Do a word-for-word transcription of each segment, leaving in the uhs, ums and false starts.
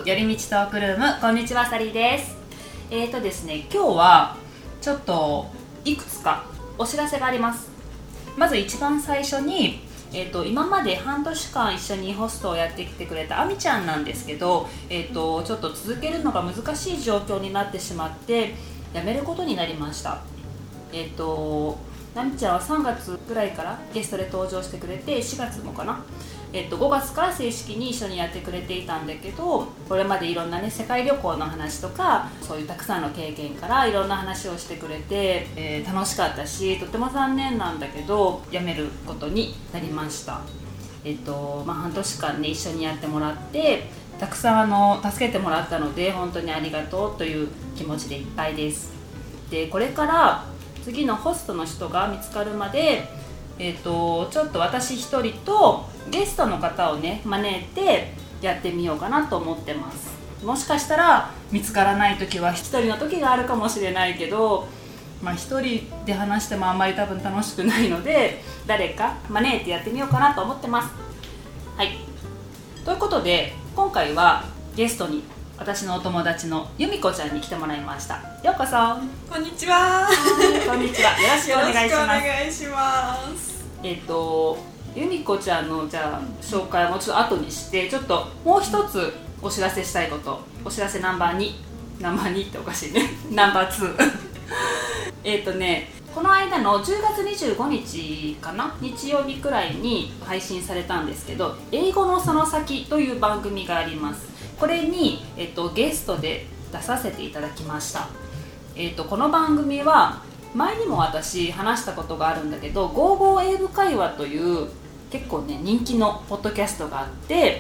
寄り道トークルーム、こんにちは、サリーです。えーとですね、今日はちょっといくつかお知らせがあります。まず一番最初に、えーと今まで半年間一緒にホストをやってきてくれたあみちゃんなんですけど、えーとちょっと続けるのが難しい状況になってしまって辞めることになりました。えーとあみちゃんはさんがつぐらいからゲストで登場してくれて、しがつもかな、えっと、ごがつから正式に一緒にやってくれていたんだけど、これまでいろんなね世界旅行の話とか、そういうたくさんの経験からいろんな話をしてくれて、えー、楽しかったし、とても残念なんだけど辞めることになりました。えっとまあ、半年間ね一緒にやってもらって、たくさんあの助けてもらったので本当にありがとうという気持ちでいっぱいです。でこれから次のホストの人が見つかるまで、えー、とちょっと私一人とゲストの方をね招いてやってみようかなと思ってます。もしかしたら見つからない時は一人の時があるかもしれないけど、まあ一人で話してもあんまり多分楽しくないので、誰か招いてやってみようかなと思ってます。はい、ということで今回はゲストに私のお友達の由美子ちゃんに来てもらいました。ようこそ。 こんにちは。 こんにちは。よろしくお願いします。 よろしくお願いします。 えっと由美子ちゃんのじゃあ紹介もちょっと後にして、ちょっともう一つお知らせしたいこと。お知らせナンバーに、ナンバーにっておかしいね。ナンバーツー。えっとね、この間のじゅうがつにじゅうごにちかな、日曜日くらいに配信されたんですけど、英語のその先という番組があります。これに、えっと、ゲストで出させていただきました。えっと、この番組は前にも私話したことがあるんだけど、ゴーゴー英語会話という結構ね人気のポッドキャストがあって、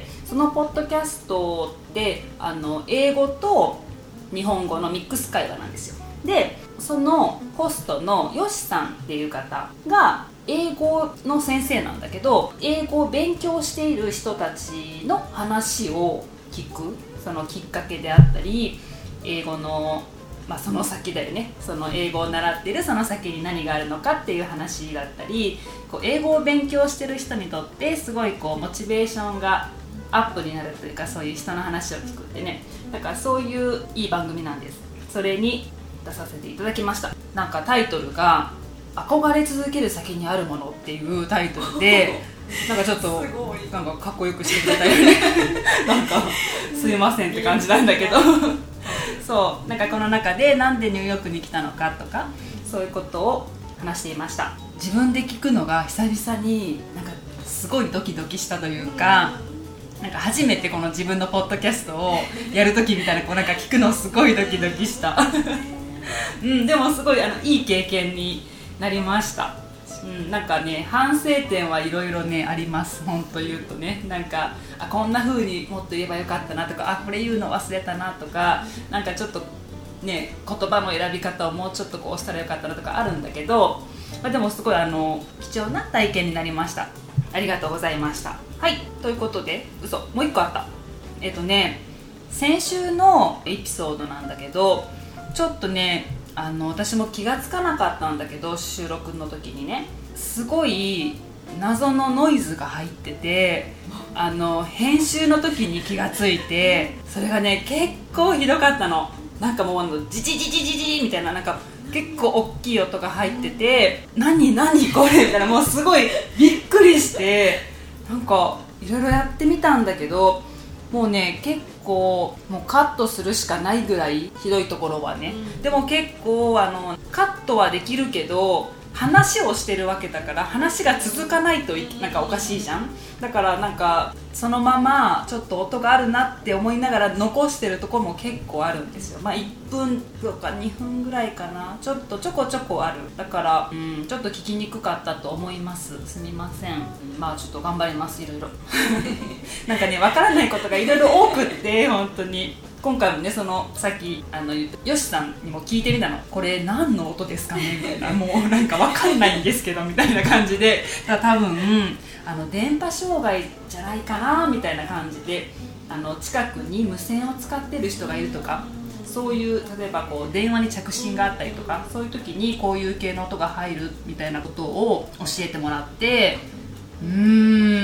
そのポッドキャストであの英語と日本語のミックス会話なんですよ。でそのホストのよしさんっていう方が英語の先生なんだけど、英語を勉強している人たちの話を聞く、そのきっかけであったり、英語の、まあ、その先だよね、その英語を習っているその先に何があるのかっていう話だったり、こう英語を勉強している人にとってすごいこうモチベーションがアップになるというか、そういう人の話を聞くってね、だからそういういい番組なんです。それに出させていただきました。なんかタイトルが憧れ続ける先にあるものっていうタイトルでなんかちょっとなんかかっこよくしてくれたよね。なんかすいませんって感じなんだけどそうなんかこの中でなんでニューヨークに来たのかとか、そういうことを話していました。自分で聞くのが久々になんかすごいドキドキしたというか、なんか初めてこの自分のポッドキャストをやるときみたいな、こうなんか聞くのすごいドキドキしたうん、でもすごいあのいい経験になりました。うん、なんかね反省点はいろいろねあります。本当言うとね、なんかあこんな風にもっと言えばよかったなとか、あこれ言うの忘れたなとか、なんかちょっとね言葉の選び方をもうちょっとこうしたらよかったなとかあるんだけど、まあ、でもすごいあの貴重な体験になりました。ありがとうございました。はい、ということで嘘もう一個あった。えっとね先週のエピソードなんだけど、ちょっとねあの私も気がつかなかったんだけど、収録の時にねすごい謎のノイズが入ってて、あの編集の時に気がついて、それがね結構ひどかったの。なんかもうあのジジジジジジみたいな、なんか結構大きい音が入ってて、何何これみたいな、もうすごいびっくりして、なんかいろいろやってみたんだけど、もうね結構もうカットするしかないぐらいひどいところはね、うん、でも結構あのカットはできるけど話をしてるわけだから、話が続かないとなんかおかしいじゃん。だからなんかそのままちょっと音があるなって思いながら残してるところも結構あるんですよ。まあいっぷんとかにふんぐらいかな、ちょっとちょこちょこある。だから、うん、ちょっと聞きにくかったと思います。すみません。まあちょっと頑張ります、いろいろなんかねわからないことがいろいろ多くって本当に。今回もねそのさっきあのよしさんにも聞いてみたの、これ何の音ですかねみたいな、もうなんか分かんないんですけどみたいな感じで、だ多分あの電波障害じゃないかなみたいな感じで、あの近くに無線を使ってる人がいるとか、そういう例えばこう電話に着信があったりとか、そういう時にこういう系の音が入るみたいなことを教えてもらって、うーん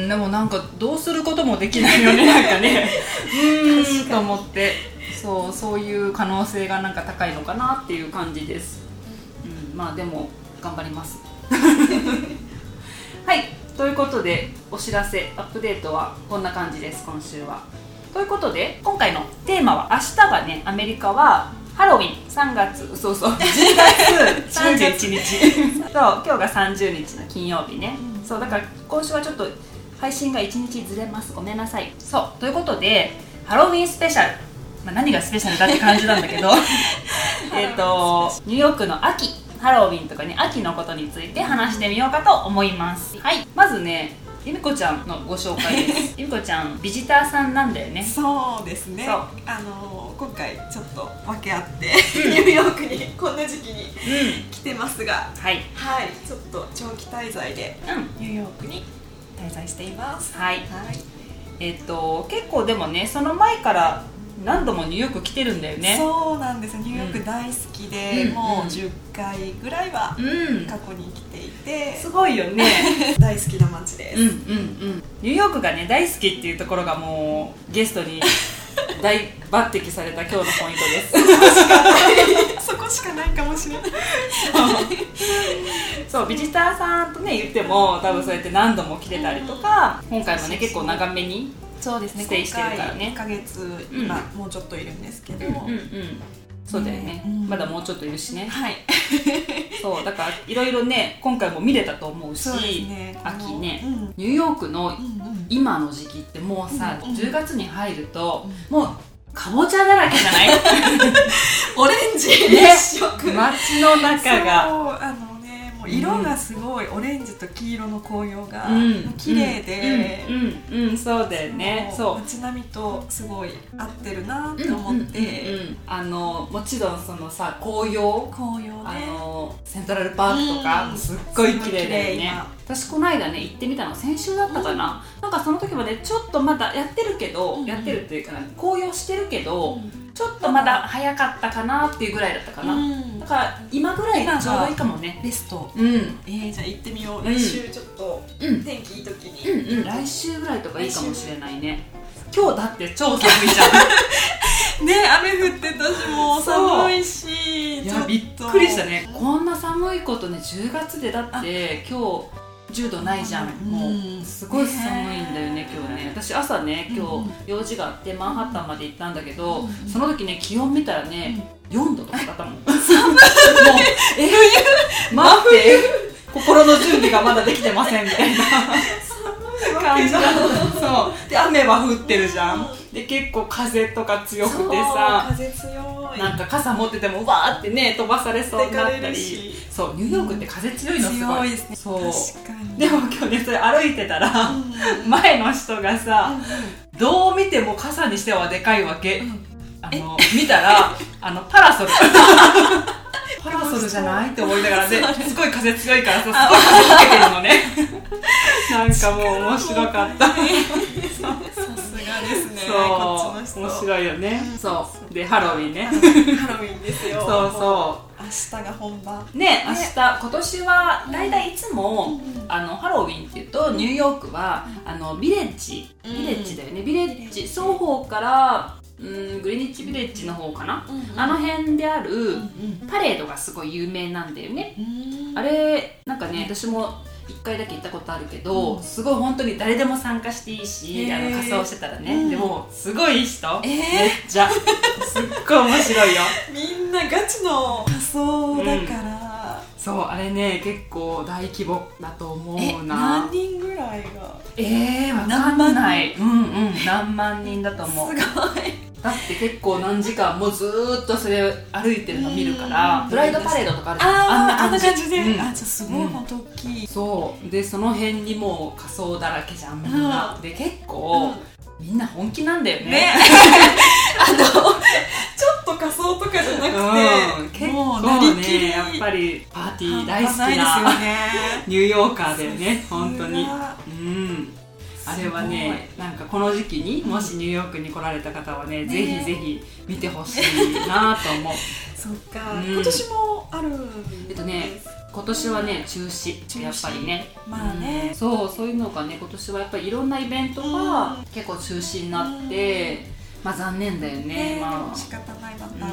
んでもなんかどうすることもできないよねなんかねうーんと思ってそうそういう可能性がなんか高いのかなっていう感じです、うん、まあでも頑張りますはいということでお知らせアップデートはこんな感じです今週は。ということで今回のテーマは明日がねアメリカはハロウィンさんがつそうそうじゅうがつさんじゅういちにちそう今日がさんじゅうにちの金曜日ね、うん、そうだから今週はちょっと配信がいちにちずれますごめんなさい。そうということでハロウィンスペシャル、まあ、何がスペシャルだって感じなんだけどえっとニューヨークの秋ハロウィンとかね秋のことについて話してみようかと思います。はいまずねゆみこちゃんのご紹介ですゆみこちゃんビジターさんなんだよね。 そうですねあの今回ちょっと訳あってニューヨークにこんな時期に来てますが、うん、はい、はい、ちょっと長期滞在でニューヨークに滞在しています。 はい、はい、えっと結構でもねその前から何度もニューヨーク来てるんだよね。 そうなんです。ニューヨーク大好きで、うん、もうじゅっかいぐらいは過去に来ていて、 うん、すごいよね大好きな街です、 うんうんうん、ニューヨークがね大好きっていうところがもうゲストに大抜擢された今日のポイントですそこしかないかもしれないそうビジターさんとね言っても多分そうやって何度も来てたりとか、うん、今回もね結構長めにそうですねステイしてるからねいっかげつ今、うん、もうちょっといるんですけど、うんうんうん、 そうだよね、うん、まだもうちょっといるしね。 はいそうだからいろいろね今回も見れたと思うし、そうですね、秋ね、うん、ニューヨークの今の時期ってもうさ、うんうん、じゅうがつに入ると、うん、もうかぼちゃだらけじゃないオレンジ一色、 ね、街の中がそうあの色がすごい、うん、オレンジと黄色の紅葉が綺麗で、 うんうんうんうん、そうだよね。そう街並みとすごい合ってるなって思って、うんうんうんうん、 あのもちろんそのさ紅葉紅葉、ね、 あのセントラルパークとか、うん、すっごい綺麗だよね。私この間ね行ってみたの先週だったかな、うん、なんかその時までちょっとまだやってるけど、うん、やってるっていうか紅葉してるけど、うん、ちょっとまだ早かったかなっていうぐらいだったかな、うん、だから今ぐらいがちょうどいいかもね。 ベスト、 うんえー、じゃあ行ってみよう、うん、来週ちょっと天気いい時に、 うんうん、来週ぐらいとかいいかもしれないね。今日だって超寒いじゃんね雨降ってたしもう寒いし、 いやびっくりしたね。こんな寒いことねじゅうがつでだって今日じゅうどないじゃん、うん、もうすごい寒いんだよね今日ね。私朝ね今日用事があってマンハッタンまで行ったんだけど、うん、その時ね気温見たらね、うん、よんどとかだったもん寒いもうえ冬待って心の準備がまだできてませんみたいな感じだそうで雨は降ってるじゃん、うん、で結構風とか強くてさ風強いなんか傘持っててもわーってね飛ばされそうになったり。そうニューヨークって風強いのすごい、 強いですね。 そう確かに。 でも今日ねそれ歩いてたら、うん、前の人がさ、うん、どう見ても傘にしてはでかいわけ、うん、あの見たらあのパラソルパラソルじゃないって思いながらですごい風強いからさすごい風つけてるのねなんかもう面白かったさすがですね。 そうこっちの人面白いよね、うん、そうでハロウィンねハロウィンですよ。 そうそう明日が本番ね、明日今年はだいたいいつも、うん、あのハロウィンっていうとニューヨークは、うん、あのビレッジビレッジだよね、うん、ビレッジ双方からうんグリニッジビレッジの方かな、うんうん、あの辺であるパレードがすごい有名なんだよね、うん、あれなんかね私もいっかいだけ行ったことあるけど、うん、すごい本当に誰でも参加していいし、あの仮装してたらね、うん、でもすごいいい人、えー、めっちゃすっごい面白いよみんなガチの仮装だから、 うん、そうあれね結構大規模だと思うな。 え何人ぐらいがえー、わかんないうんうん何万人だと思う。 すごいだって結構何時間もずーっとそれ歩いてるの見るからプライドパレードとかあるじゃん、 あんな感じ、あんな感じで、うん、あじゃあすごい本当大きい、 そうでその辺にもう仮装だらけじゃんみんな、うん、で結構、うん、みんな本気なんだよね、ねあのちょっと仮装とかじゃなくて、 うん、結構ねやっぱりパーティー大好きな、ね、ニューヨーカーだよね本当に。うんあれはね、なんかこの時期にもしニューヨークに来られた方はね、うん、ぜひぜひ見てほしいなと思う。 そっか、うん、今年もあるんですか？ えっとね、 今年はね中止、やっぱりね、 まあね、 うん、そうそういうのがね今年はやっぱりいろんなイベントが結構中止になって、うん、まあ残念だよね。 ね、 まあ仕方ない。また、うん、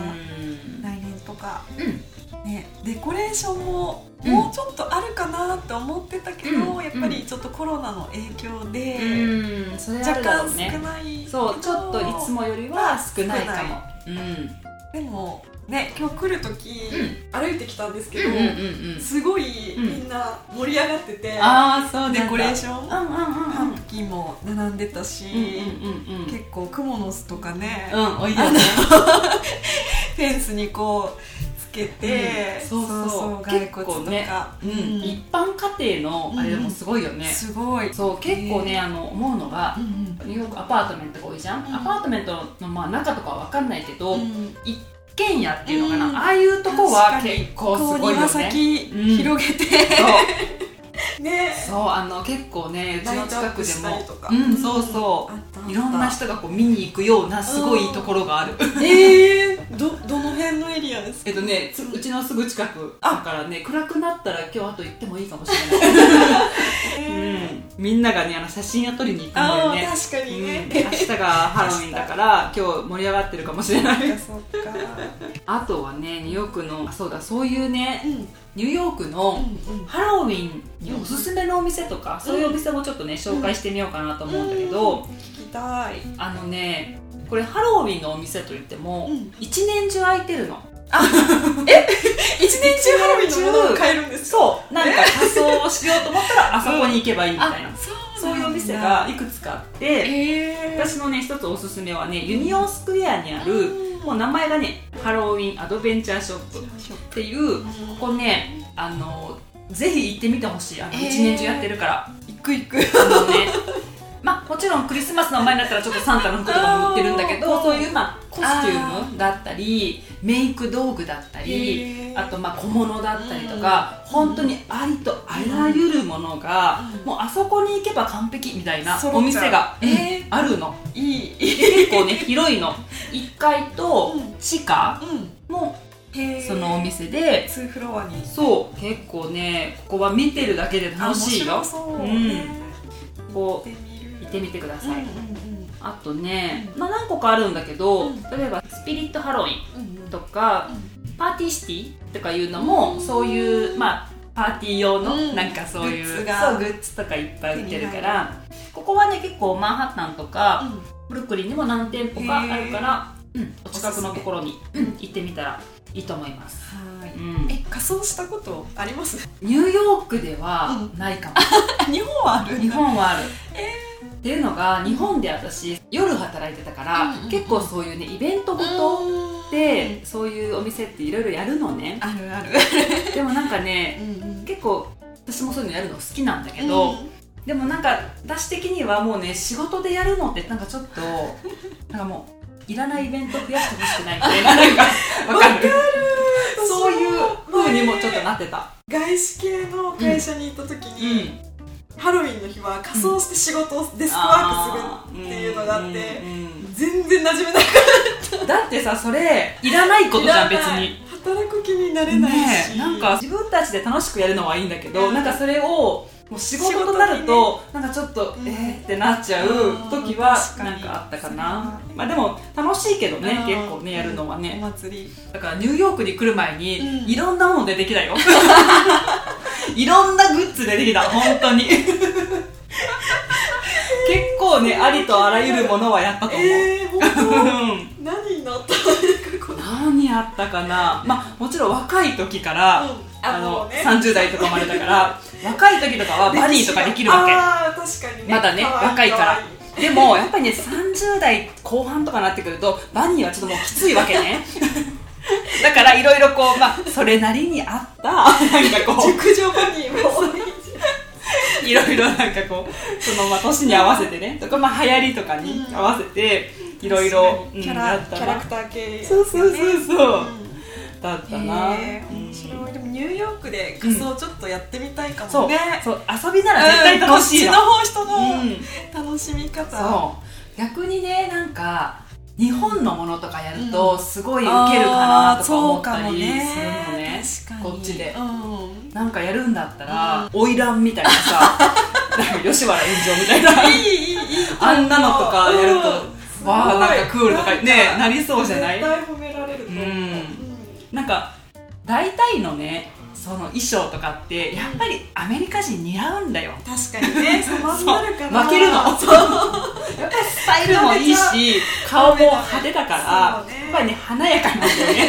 来年とか、 うんね、デコレーションももうちょっとあるかなって思ってたけど、うん、やっぱりちょっとコロナの影響で、 うん、それあるだろうね。 若干少ない。 そう、ちょっといつもよりは少ないかも。うん、 でもね、今日来る時、うん、歩いてきたんですけど、 うんうんうん、 すごいみんな盛り上がってて、 あ、そうデコレーション、 うんうんうんうん、 パンプキンも並んでたし、 うんうんうんうん、 結構クモの巣とかね、 うん、おいでよねフェンスにこうつけて、 うん、そうそうそう、 骸骨とか、 ね、うん、一般家庭のあれでもすごいよね、 うん、すごい。 そう、結構ね、あの思うのが、うんうん、ニューヨークアパートメントが多いじゃん、うん、アパートメントの、まあ、中とかは分かんないけど、うん、一軒家っていうのかな、うん、ああいうとこは結構すごいよね。 庭先広げて、 うん、 ね、 そう、あの結構ね、うちの近くでも、 うん、 そうそう、いろんな人がこう見に行くようなすごいいいところがある。 えー、どどの辺のエリアですか？ えっとね、うちのすぐ近くだからね、暗くなったら今日あと行ってもいいかもしれない。うん、みんながね、あの写真を撮りに行くんだよね。 確かにね、 うん、明日がハロウィンだから今日盛り上がってるかもしれない。 そっか。 あとはね、ニューヨークの、そうだ、そういうね、うん、ニューヨークのハロウィンにおすすめのお店とか、うん、そういうお店もちょっとね紹介してみようかなと思うんだけど、うん、 聞きたい。 あのね、これハロウィンのお店といっても、うん、一年中開いてるの。 あ、え、一年中ハロウィンのものを買えるんですか？ そう、なんか仮装をしようと思ったらあそこに行けばいいみたいな、うん、そういうお店がいくつかあって、えー、私のね一つおすすめはね、ユニオンスクエアにある、うん、もう名前がねハロウィンアドベンチャーショップっていう、ここね、あのぜひ行ってみてほしい。あの一年中やってるから、 行く行く。 あのね、まあもちろんクリスマスの前になったらちょっとサンタの服とかも売ってるんだけど、そういうまあコスチュームだったりメイク道具だったり、あとまあ小物だったりとか、うん、本当にありとあらゆるものが、うん、もうあそこに行けば完璧みたいなお店が、えー、あるの。いい。結構ね広いの。いっかいと地下も、うん、そのお店でにフロアに。 そう、結構ねここは見てるだけで楽しいよ。 そう、 うん、こう行ってみてください。うんうんうん、あとね、まあ、何個かあるんだけど、うん、例えばスピリットハロウィンとか、うんうん、パーティーシティとかいうのも、うん、そういう、まあ、パーティー用の、うん、なんかそういうグッズが、そう、グッズとかいっぱい売ってるから、ここはね結構マンハッタンとか、うん、ブルックリンにも何店舗かあるから、うん、お近くのところに、うん、行ってみたらいいと思います。 はい、うん、え、仮装したことあります？ ニューヨークではないかも。 うん、日本はある？ 日本はある。えーっていうのが、日本で私夜働いてたから、うんうんうん、結構そういうねイベントごとでそういうお店っていろいろやるのね。 あるある。 でもなんかね、うんうん、結構私もそういうのやるの好きなんだけど、うん、でもなんか私的にはもうね仕事でやるのってなんかちょっとなんかもういらないイベント増やしてほしくないみたいな、なんかわかる？そういう風にもちょっとなってた。 外資系の会社に行った時に、うんうん、ハロウィンの日は仮装して仕事をデスクワークするっていうのがあって、うんうんうん、全然馴染めなかった。 だってさ、それいらないことじゃん別に。 働く気になれないし、 ね、なんか自分たちで楽しくやるのはいいんだけど、うん、なんかそれをもう仕事となると、ね、なんかちょっと、うん、えーってなっちゃう時はなんかあったかな。まあでも楽しいけどね、結構ねやるのはね。 お祭りだからニューヨークに来る前に、うん、いろんなもの出てきたよ。いろんなグッズ出てきた、本当に。結構ね、ありとあらゆるものはやったと思う。 えー、本当？何になった何やったかな。まあもちろん若い時から、うん、あの、ね、さんじゅう代とかまでだから若い時とかはバディとかできるわけ。 あ、確かにね、 まだね、若いから。でもやっぱりね、さんじゅう代後半とかなってくるとバニーはちょっともうきついわけね。だからいろいろこう、まあそれなりにあったなんかこう熟女バニーもいろいろなんかこうそのまあ年に合わせてねとか、まあ流行りとかに合わせていろいろキャラキャラクター系、ね、 そうそうそうそう、うん、だったな。 面白い。でもニューヨークで仮装ちょっとやってみたいかもね。 そう、そう遊びなら絶対楽しいの。 こっちの方人の楽しみ方。 そう、逆にね、なんか日本のものとかやるとすごいウケるかなとか思ったりするのね、こっちで、うん、なんかやるんだったら花魁みたいなさなんか吉原炎上みたいないいいいいいあんなのとかやると、うん、わあなんかクールとかねなりそうじゃない？ 絶対褒められると思う、うん、 なんか大体のねその衣装とかってやっぱりアメリカ人似合うんだよ。 確かにね、様になるから負けるのやっぱりスタイルもいいし顔も派手だから、ね、やっぱりね華やかなんだよね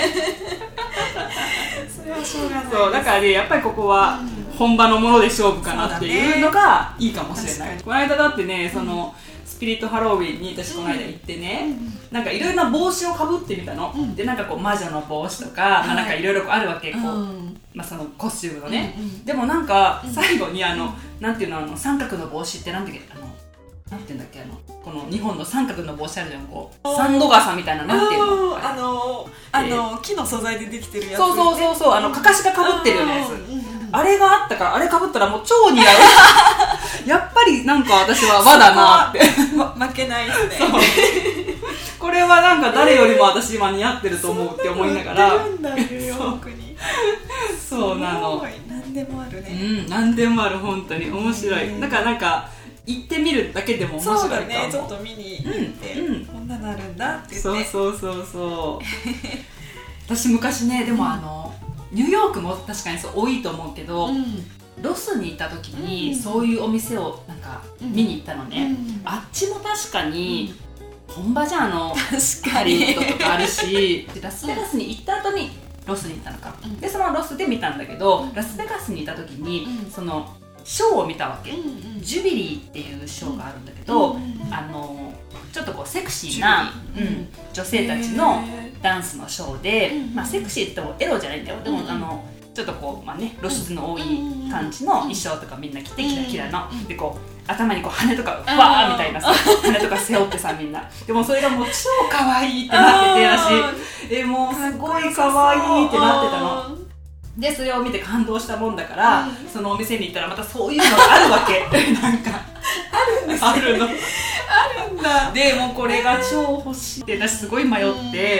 それはしょうがない。 そうだからねやっぱりここは本場のもので勝負かなっていうのがいいかもしれない、ね、この間だってねその、うん、スピリットハロウィンに私この間行ってね、うん、なんかいろいろな帽子をかぶってみたの、うん、でなんかこう魔女の帽子とか、はい、まあ、なんかいろいろあるわけ、こう、うん、まあ、そのコスチュームのね、うんうん、でもなんか最後にあの、うん、なんていうの、あの三角の帽子ってなんだっけ、あのなんていうんだっけ、あのこの日本の三角の帽子あるじゃん、こうサンド傘みたいな、なんていうの、 あのあの木の素材でできてるやつ、 そうそうそうそう、あのかかしがかぶってるようなやつ、あれがあったからあれかぶったらもう超似合うやっぱりなんか私は和だなって、 ま、負けないですねこれはなんか誰よりも私今似合ってると思うって思いながら、 そうなんだニューヨークにそうなの、 何でもあるね、 うん、何でもある、本当に面白い、だからなんか行ってみるだけでも面白いかも。 そうだね、ちょっと見に行って、うんうん、こんなのあるんだって言って、 そうそうそうそう私昔ね、でもあの、うん、ニューヨークも確かにそう多いと思うけど、うん、ロスに行った時に、うん、そういうお店をなんか見に行ったのね、うん、あっちも確かに、うん、本場じゃん、あのハリウッドとかあるしでラスベガスに行った後にロスに行ったのか、うん、でそのロスで見たんだけど、うん、ラスベガスに行った時に、うん、そのショーを見たわけ、うんうん、ジュビリーっていうショーがあるんだけど、うんうん、あのちょっとこうセクシーな、うん、女性たちのダンスのショーで、まあ、セクシーって言ってもエロじゃないんだよ、でも、うん、あのちょっとこう、まあね、露出の多い感じの衣装とかみんな着てキラキラの、でこう頭にこう羽とかわーみたいなさ羽とか背負ってさ、みんなでもそれがもう超可愛いってなってて、私えもうすごい可愛いってなってたので、それを見て感動したもんだから、うん、そのお店に行ったらまたそういうのがあるわけなんかあるんですよ、 あるのあるんだ。 でもうこれが超欲しいって私すごい迷って、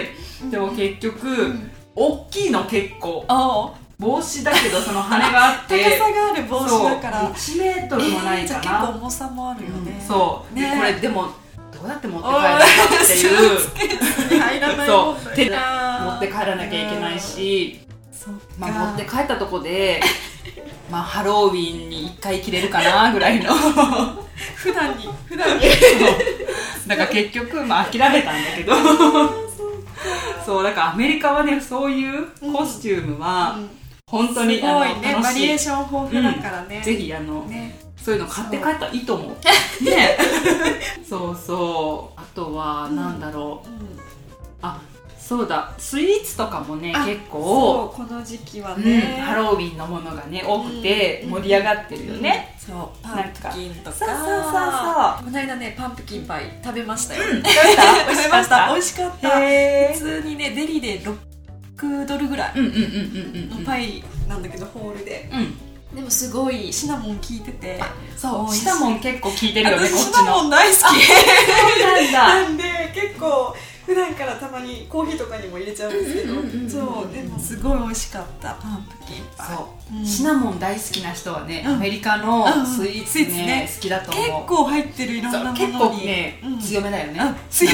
うん、でも結局、うん、大きいの結構、帽子だけどその羽があって高さがある帽子だからいちメートルもないかな、えー、じゃあ結構重さもあるよね、 うん、そう、ね、でこれでもどうやって持って帰るのかっていうそう手で持って帰らなきゃいけないし、まあ、持って帰ったとこでまあハロウィンにいっかい着れるかなぐらいの普段に普段にだから結局、まあ、諦めたんだけどそうだからアメリカはね、そういうコスチュームは本当に、 うん、すごいね、バリエーション豊富だからね、 うん、ぜひあの、ね、そういうの買って帰ったらいいと思うねそうそう、あとはなんだろう、うんうん、あそうだ、スイーツとかもね結構そうこの時期はね、 うん、ハロウィンのものがね多くて盛り上がってるよね、 うんうん、そうパンプキンとか、 そうそうそうそう、 この間ねパンプキンパイ食べましたよ、 うん、食べた食べました、美味しかった。普通にねデリでろくドルぐらいのパイなんだけどホールで、うん、でもすごいシナモン効いてて、 そうシナモン結構効いてるよね、こっちの。 シナモン大好きそうなんだなんで結構普段からたまにコーヒーとかにも入れちゃうんですけど、そうでもすごい美味しかったパンプキンパイ。 そう、うん、シナモン大好きな人はね、うん、アメリカのスイーツ ね,、うん、ね好きだと思う。 結構入ってるいろんなものに。 結構ね、うん、強めだよね、うん、 強い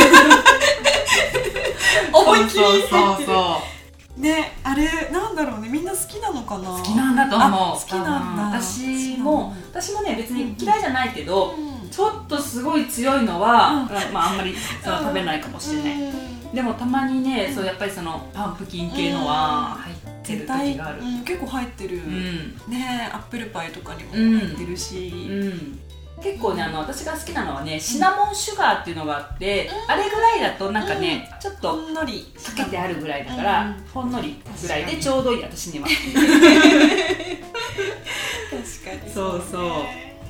思いっきり入ってる。そうそうそうね、あれなんだろうね、みんな好きなのかな。 好きなんだと思う。 好きなんだ。 私も私もね別に嫌いじゃないけど、うん、ちょっとすごい強いのは、うん、まああんまりその食べないかもしれない、うん、でもたまにね、そうやっぱりそのパンプキン系のは入ってる時がある、 うん、結構入ってる、うん、ね、アップルパイとかにも入ってるし、 うんうん、結構ね、あの私が好きなのはねシナモンシュガーっていうのがあって、うん、あれぐらいだとなんかね、うん、ちょっとほんのりかけてあるぐらいだから、うん、ほんのりぐらいでちょうどいい、私には確かにそうそう、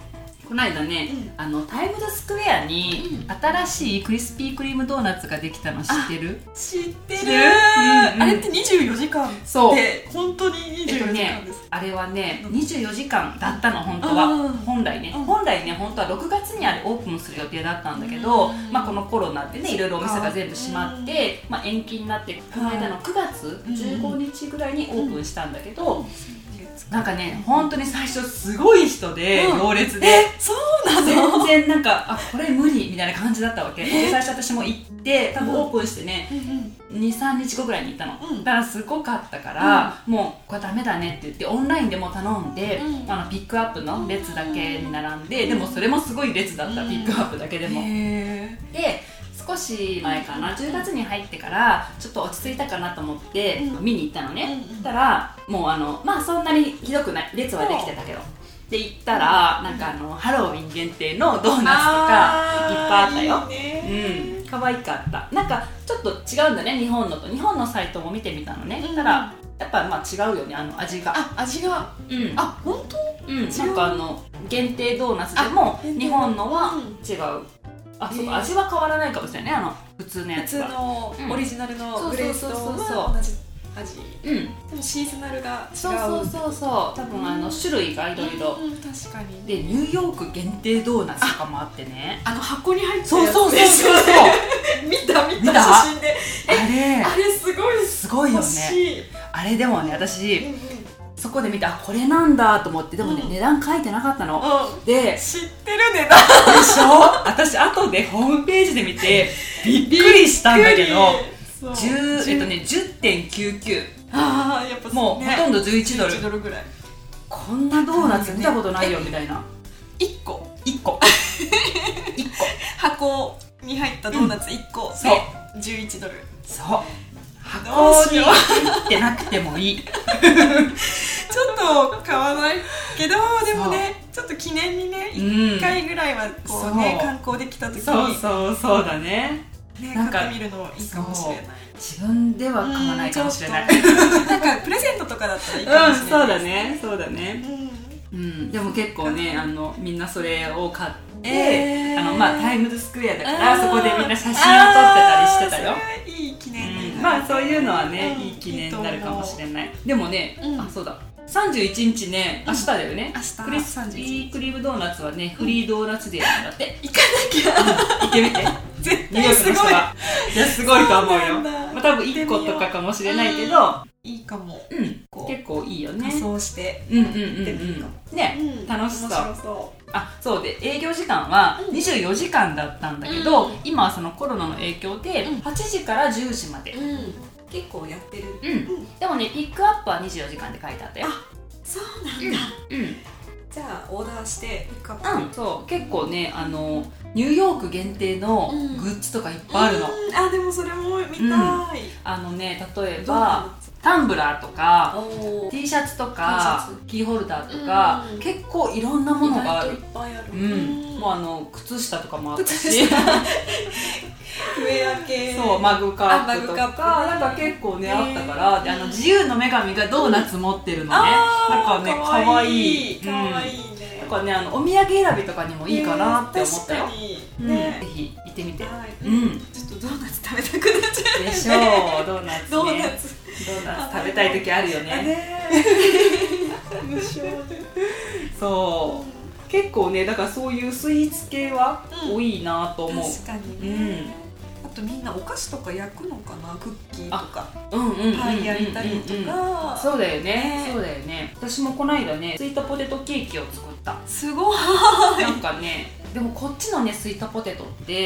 この間ね、うん、あのタイムズスクエアに新しいクリスピークリームドーナツができたの知ってる？ 知ってる、うんうん、あれってにじゅうよじかんって本当ににじゅうよじかんです、えっとね、 あれはねにじゅうよじかんだったの本当は、うん、本来ね、うん、本来ね本当はろくがつにあれオープンする予定だったんだけど、うん、まあ、このコロナでねいろいろお店が全部閉まって、うん、まあ、延期になってこの間のくがつじゅうごにちぐらいにオープンしたんだけど、うん、なんかね本当に最初すごい人で、うん、行列で、 えそうなの？ 全然なんかあこれ無理みたいな感じだったわけで、最初私も行って多分オープンしてね、うん、にさんにちごぐらいに行ったの、うん、だからすごかったから、うん、もうこれダメだねって言ってオンラインでも頼んで、うん、あのピックアップの列だけに並んで、でもそれもすごい列だった、うん、ピックアップだけでも、へーで少し前かなじゅうがつに入ってからちょっと落ち着いたかなと思って見に行ったのね、そしたらもうあのまあそんなにひどくない列はできてたけどで行ったらなんかあのハロウィン限定のドーナツとかいっぱいあったよ。いいね、うん、可愛かった。なんかちょっと違うんだね日本のと。日本のサイトも見てみたのね、うん、たらやっぱまあ違うよね、あの味が。 あ、味が、うん、あ、本当？ うん、なんかあの限定ドーナツでも日本のは違う。あ、そうか、味は変わらないかもしれないね、あの普通のやつは。 普通のオリジナルのグレーズとは同じ味。うん。でもシーズナルが違う。 そうそうそうそう。多分あの種類がいろいろ。 確かに。 でニューヨーク限定ドーナツとかもあってね。 あの箱に入ってるそうそうそうそう。 見た見た写真で。 あれあれすごいすごいよね。あれでもね私。そこで見て、あ、これなんだと思って、でもね、うん、値段書いてなかったの、 うん、 で知ってる値段でしょ私後でホームページで見てびっくりしたんだけどじゅう、えっとね、じゅってんきゅうきゅうあーやっぱもう、ね、ほとんどじゅういちドルじゅういちドルぐらい。 こんなドーナツ見たことないよみたいな。 いっこいっこいっこ箱に入ったドーナツいっこで、うん、じゅういちドル。 そう箱に入ってなくてもいいちょっと買わないけど、でもねちょっと記念にね、うん、いっかいぐらいはこうね観光できた時にそうそうそうだね、 ね、買ってみるのいいかもしれない。 自分では買わないかもしれない、 うん、なんかプレゼントとかだったらいいかもしれない、うん、 そうだねそうだね、うんうん、でも結構ねあのみんなそれを買って、えー、あのまあタイムズスクエアだからそこでみんな写真を撮ってたりしてたよ。 いい記念に、 うん、まあそういうのはね、うん、いい記念になるかもしれない。でもね、うん、あそうださんじゅういちにちね、明日だよね、 明日クリスピークリームドーナツはね、フリードーナツデーなんだって。 行かなきゃ、 うん、行ってみて絶対すごい。 いやすごいと思うよ。まあ多分いっことかかもしれないけど、 いいかも、 うん、結構いいよね。 仮装してうんうんうんうんね、うん、楽しそう。面白そう。あ、そうで営業時間はにじゅうよじかんだったんだけど、うん、今はそのコロナの影響ではちじからじゅうじまで、うん、 結構やってる、 うん、でもねピックアップはにじゅうよじかんで書いてあったよ。 あ、そうなんだ、うん、うん、じゃあオーダーしてピックアップ、 うん、そう結構ねあのニューヨーク限定のグッズとかいっぱいあるの、うんうん、あでもそれも見たい、うん、 あのね例えばタンブラーとか T シャツとかキーホルダーとか、うん、結構いろんなものがある。 意外といっぱいある、 うん、もうあの靴下とかもあったしウェア系、 そうマグカップとか、ね、なんか結構ねあったから、であの自由の女神がドーナツ持ってるのね、うん、なんかねかわいい、 かわいいね。 なんかねあのお土産選びとかにもいいかなって思ったよ、 えーね、 うん、ぜひ行ってみて、 はい、うん、ちょっとドーナツ食べたくなっちゃうでしょう。ドーナツね、 ドーナツドーナツ食べたい時あるよね。 ね無償でそう結構ねだからそういうスイーツ系は多いなと思う、 うん、確かにね、うん、あとみんなお菓子とか焼くのかな、クッキーとかパイ焼いたりとか。 そうだよね、そうだよね。私もこの間ねスイートポテトケーキを作った。 すごいなんかねでもこっちのねスイートポテトって、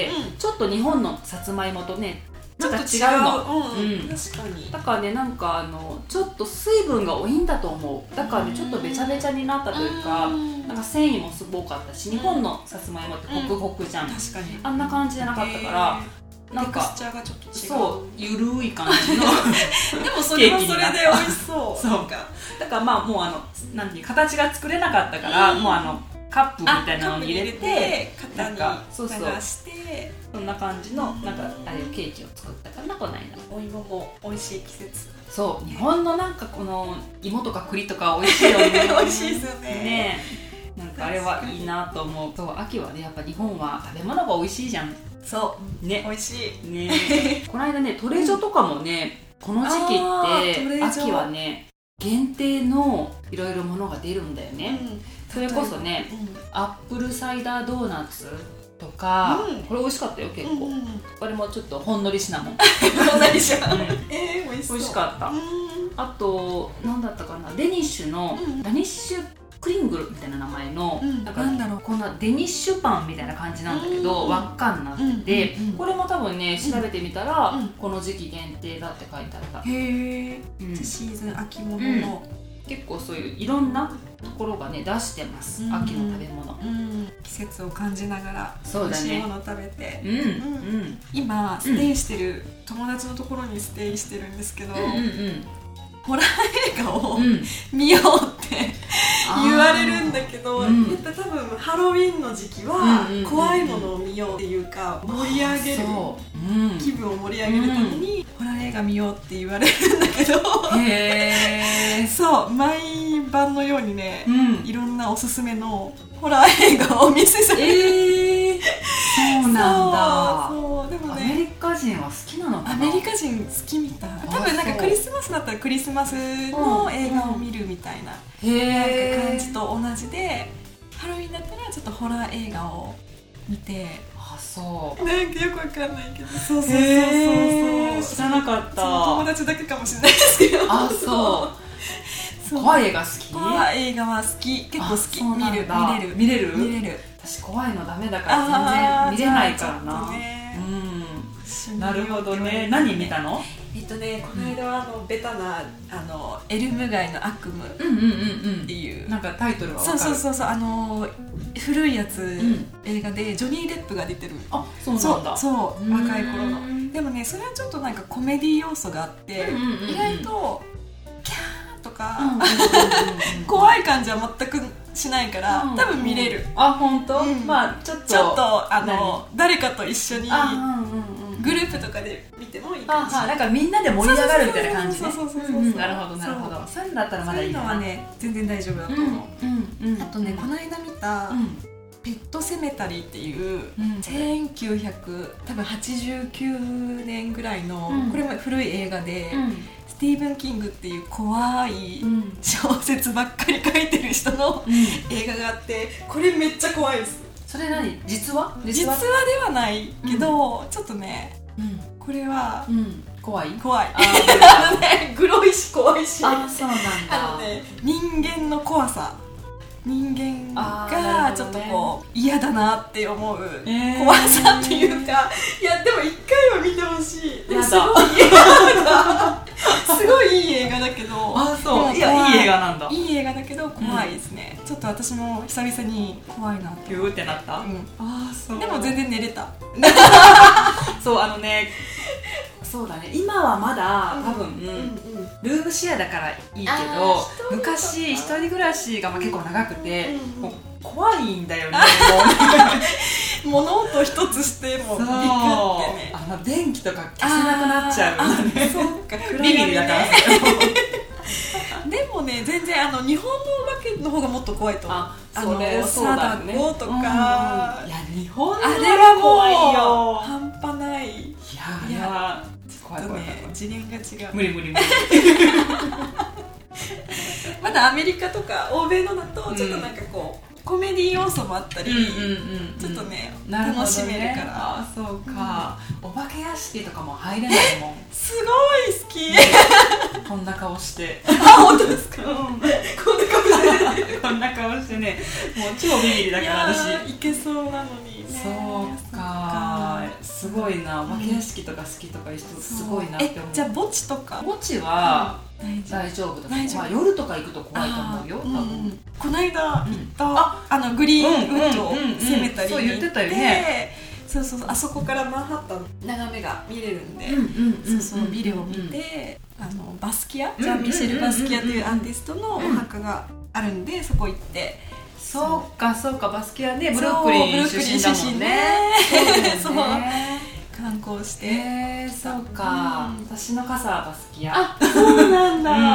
うん、ちょっと日本のさつまいもとねちょっと違うの、 うんうん、確かに。 だからねなんかあのちょっと水分が多いんだと思う。だからねちょっとべちゃべちゃになったというか、なんか繊維もすごかったし、日本のさつまいもってホクホクじゃん、うん、 確かにあんな感じじゃなかったから、なんかテクスチャーがちょっと違う。 そうゆるい感じのでもそれもそれで美味しそうそうか。だからまあもうあの何て形が作れなかったから、うん、もうあのカップみたいなのに入れて型に流してそんな感じのなんかあれケーキを作ったかなこの間。 お芋も美味しい季節。 そう日本のなんかこの芋とか栗とか美味しいよね美味しいですよね。 ねなんかあれはいいなと思う。そう、秋はねやっぱ日本は食べ物が美味しいじゃん。 そうね、美味しいねこの間ねトレジョとかもね、うん、この時期って秋はね限定のいろいろものが出るんだよね、うん、それこそね、うん、アップルサイダードーナツとか、うん、これ美味しかったよ結構、うんうん、これもちょっとほんのりシナモンほんのりシナモン、うん、 えー、美味しそう、美味しかった、うん、あと何だったかな、デニッシュの、うん、ダニッシュクリングルみたいな名前の、うん、なんかなんだろう、こんなデニッシュパンみたいな感じなんだけど、うん、輪っかになってて、うんうんうん、これも多分ね調べてみたら、うん、この時期限定だって書いてあった。 へえ、うん、シーズン秋物の、 うん、結構そういういろんなところがね出してます、うん、秋の食べ物、 うん、季節を感じながら美味しいものを食べて、 うんうん、 今ステイしてる、うん、友達のところにステイしてるんですけど、うんうんうん、ホラー映画を、うん、見ようって言われるんだけど、うん、やっぱ多分ハロウィンの時期は怖いものを見ようっていうか、盛り上げる、うん、気分を盛り上げるために、うん、ホラー映画見ようって言われるんだけど、へーそう毎晩のようにね、うん、いろんなおすすめのホラー映画をお見せされる、 えー、そうなんだ。 そうそう、でもね、 アメリカ人は好きなのかな。 アメリカ人好きみたい。多分なんかクリスマスだったらクリスマスの映画を見るみたいな、うんうん、なんか感じと同じで、ハロウィンだったらちょっとホラー映画を見て、 あ、そうなんかよくわかんないけど、そうそうそうそう、 知らなかった。 友達だけかもしれないですけど、 あ、そう怖い映画好き？ 怖い映画は好き、結構好き。見る、見れる、 見れる、 見れる。 私怖いのダメだから全然見れないからな。ね、うん、なるほどね。何見たの？ えっとね、この間はあのベタなあのエルム街の悪夢っていう、 なんかタイトルは分かる。 そうそうそうそう、あの古いやつ、うん、映画でジョニー・デップが出てる。 あ、そうなんだ。 そう、若い頃の。でもね、それはちょっとなんかコメディ要素があって、うんうんうんうん、意外とキャーとか怖い感じは全くしないから、うん、多分見れる。 あ、本当？うん、まあちょっとちょっとあの誰かと一緒にグループとかで見てもいいかもしれない。 なんかみんなで盛り上がるみたいな感じね。 そうそうそうそう。 なるほどなるほど。そういうのだったらまだいいかな。 そういうのはね全然大丈夫だと思う。うんうんうん、あとね、この間見た、うん、ペットセメタリーっていう、うん、せんきゅうひゃく多分はちじゅうきゅうねんぐらいの、うん、これも古い映画で、うん、スティーブン・キングっていう怖い小説ばっかり書いてる人の、うん、映画があって、これめっちゃ怖いです。 それ何？実話？ 実話ではないけど、うん、ちょっとね、うん、これは、うん、 怖い？ 怖い。あのね、グロいし怖いし、 あ、そうなんだ。 あのね、人間の怖さ、人間がちょっとこう嫌だなって思う怖さっていうか、いやでも一回は見てほしい。でもすごいいい映画すごいいい映画だけど、 あ、そう、いや、いい映画なんだ。 いい映画だけど怖いですね、うん、ちょっと私も久々に怖いなってピューってなった、うん、 あ、そう。でも全然寝れたそう、あのね、そうだね、今はまだ多分、うんうんうん、ルームシェアだからいいけど、昔一人暮らしがまあ結構長くて、うんうん、もう怖いんだよね。 もう物音一つしてもビクってね、 あの電気とか消せなくなっちゃうよね。 そうか、 ビビリだからでもね、全然あの日本のお化けの方がもっと怖いと思う。あ、 それそうだね。 貞子とか、うん、いや日本のあれは怖いよ。半端ない。いやいや、 怖い怖い怖い。次元が違う。 無理無理無理。 まだアメリカとか欧米のだとちょっとなんかこう、うん、コメディ要素もあったり、うんうんうんうん、ちょっとね、楽しめるから。 あ、そうか、うん、お化け屋敷とかも入れないもん。 すごい好き。 こんな顔して。 あ、本当ですか。うん、こんな顔して。 こんな顔してね、もう超ビビリだから私。 いけそうなのにね。 そうか、すごいな。お化け屋敷とか好きとかいう人すごいなって思う。 え、じゃあ墓地とか？ 墓地は、うん、大丈夫だけど、まあ、夜とか行くと怖いと思うよ。多分、うん、 この間行った、うん、あ, あのグリーンウッドを攻めたりに行って、そう言ってたよね。そうそうそう、あそこからマンハッタン眺めが見れるんで、そうそうビデオを見て、あのバスキア、ジャン・ミシェル・バスキアというアーティストのお墓があるんで、そこ行って。 そうかそうか、バスキアね、ブルックリン出身だもんね。 そう観光して、 えー、そうか、うん、私の傘はバスキア。 あ、そうなんだ、 うん、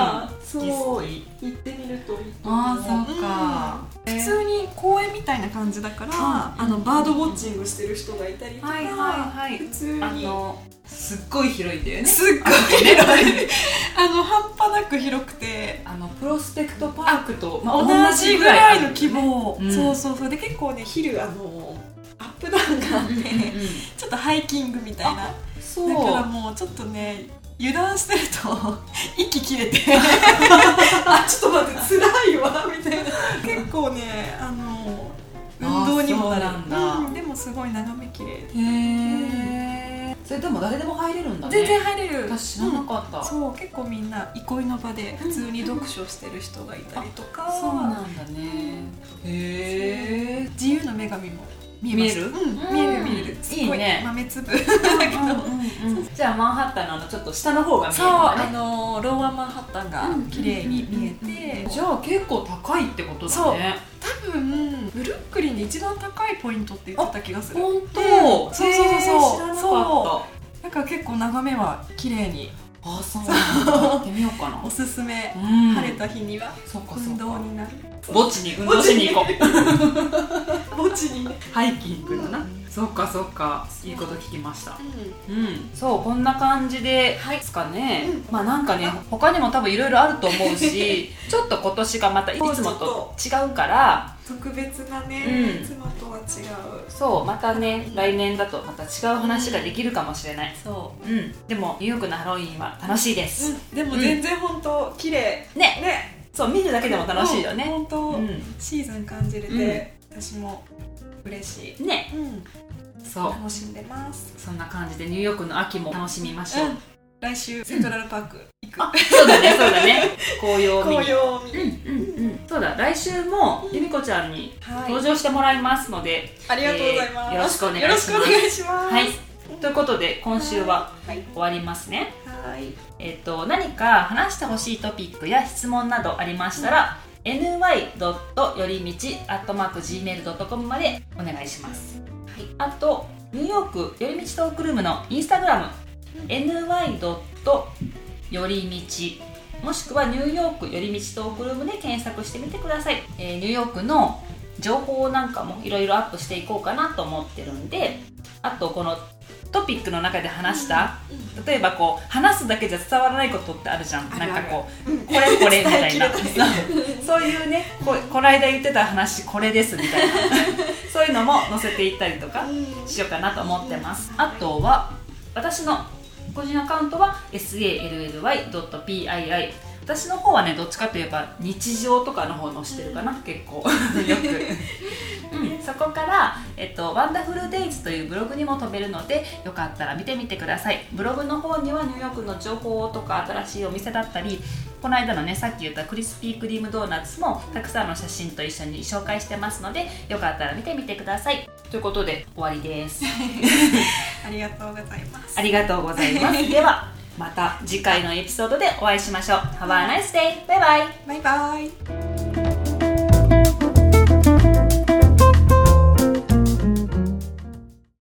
そう行ってみるといいと思う。 ああそうか、 うん、普通に公園みたいな感じだから、うん、あのバードウォッチングしてる人がいたりとか、はいはいはい、普通にあのすっごい広いんだよね。 すっごい広いあの半端なく広くて、 あのプロスペクトパークと、 まあ、同じぐらいの規模、うん、そうそうそう。で結構ね昼あのアップダウンがあって、うんうん、ちょっとハイキングみたいな。そうだからもうちょっとね油断してると息切れてあちょっと待って辛いわみたいな結構ねあの運動にもなる。そうなんだ、うん、でもすごい眺め綺麗。へえ、うん、それでも誰でも入れるんだね。 全然入れる。 私知らなかった、うん、 そう結構みんな憩いの場で普通に読書してる人がいたりとか、 そうなんだね。へえ、 自由の女神も見え見える、 うん、見える見える。すごいね豆粒だけどじゃあマンハッタンのちょっと下の方が見えるんだね。 そうあのローアンマンハッタンが綺麗に見えて、 じゃあ結構高いってことだね。 多分ブルックリンで一番高いポイントって言ってた気がする。 本当、 うん、そうそうそうそう知らなかった。 そうだから結構眺めは綺麗に。 あ、そうなんだ。行ってみようかな。 おすすめ、うん、晴れた日には運動になる。 墓地に運動しに行こう墓地にねハイキングだな、うん、そっかそっか、いいこと聞きました。うん、うん、そうこんな感じでですかね、うん、まあなんかね他にも多分いろいろあると思うしちょっと今年がまたいつもと違うから特別なね、うん、いつもとは違う。 そうまたね来年だとまた違う話ができるかもしれない。そう、うん、でもニューヨークのハロウィンは楽しいです、うん、 でも全然本当綺麗ねね。そう見るだけでも楽しいよね。 本当、うん、シーズン感じれて、うん、私も嬉しいね、うん、そう楽しんでます。 そんな感じでニューヨークの秋も楽しみましょう、うん、 来週セントラルパーク行く、 うん、あそうだねそうだね紅葉を見に紅葉を見に、 うんうんうん、そうだ来週もゆみこちゃんに登場してもらいますので、 はい、ありがとうございます、 えー、よろしくお願いします。 よろしくお願いします。 はい、ということで今週は終わりますね。はい、えー、と何か話してほしいトピックや質問などありましたら、うん、エヌワイドットよりみちアットマークジーメールドットコム までお願いします、はい、あとニューヨークよりみちトークルームのインスタグラム、うん、エヌワイドットよりみちもしくはニューヨークよりみちトークルームで検索してみてください、えー、ニューヨークの情報なんかもいろいろアップしていこうかなと思ってるんで、あとこのトピックの中で話した、うん、例えばこう話すだけじゃ伝わらないことってあるじゃん。なんかこう、うん、これこれみたいなそういうね こ, この間言ってた話これですみたいなそういうのも載せていったりとかしようかなと思ってます。あとは私の個人アカウントは エスエーエルエルワイドットピーアイアイ、 私の方はねどっちかといえば日常とかの方載してるかな、結構よく、うん、そこから、えっと、ワンダフルデイズというブログにも飛べるのでよかったら見てみてください。ブログの方にはニューヨークの情報とか新しいお店だったり、この間のねさっき言ったクリスピークリームドーナツもたくさんの写真と一緒に紹介してますのでよかったら見てみてください。ということで終わりですありがとうございます。 ありがとうございますではまた次回のエピソードでお会いしましょう。 Have a nice day! バイバイ。 バイバイ。